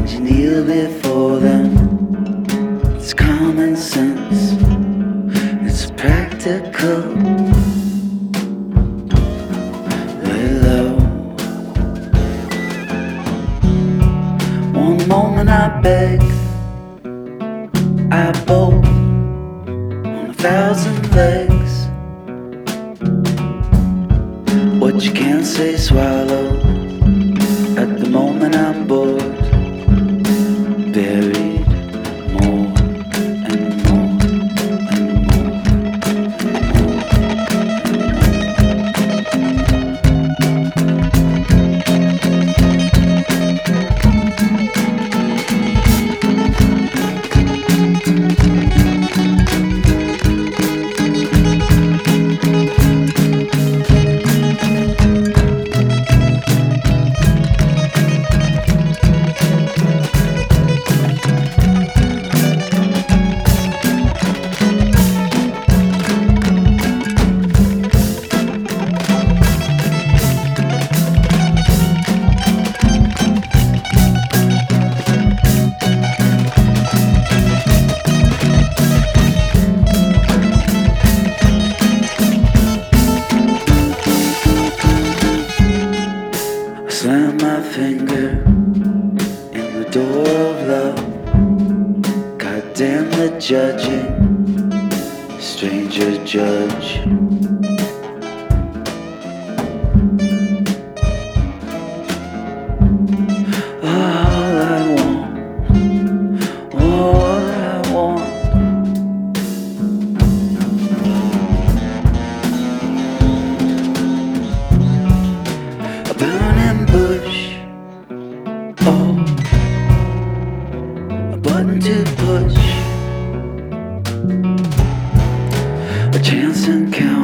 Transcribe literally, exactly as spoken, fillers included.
you kneel before them. It's common sense, it's practical. Lay low. One moment I beg, I bolt on a thousand legs. What you can't say, swallow. At the moment I'm bored, buried more and more and more slam my finger in the door of love. Goddamn the judging, stranger judge. All I want, all I want. A burning bush, oh, a button to push, a chance encounter.